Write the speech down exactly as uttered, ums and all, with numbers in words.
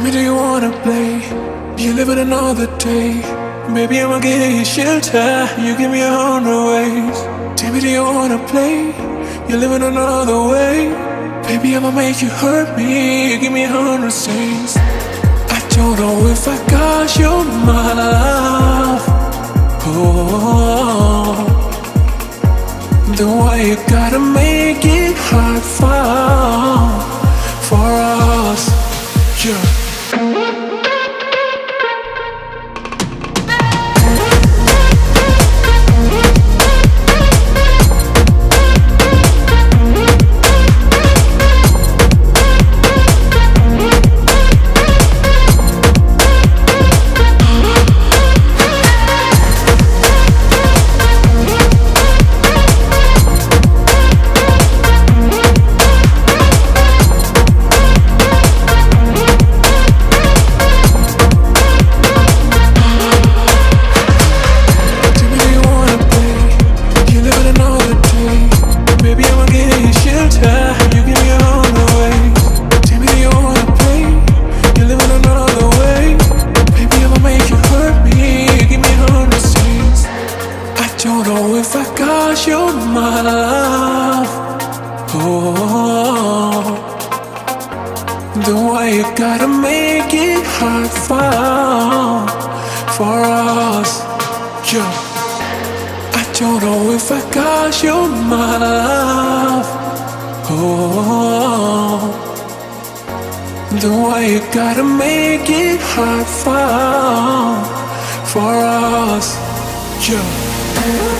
me, do you wanna play? You live in another day. Baby, I'ma give you shelter. You give me a hundred ways. Tell me, do you wanna play? You live in another way. Baby, I'ma make you hurt me. You give me a hundred things. I don't know if I got your my love. Oh, the way you gotta make it hard for for us. Yeah. Don't know if I got you, my love. Oh, the way you gotta make it hard for for us. Yeah. I don't know if I got you, my love. Oh, the way you gotta make it hard for for us. Yeah.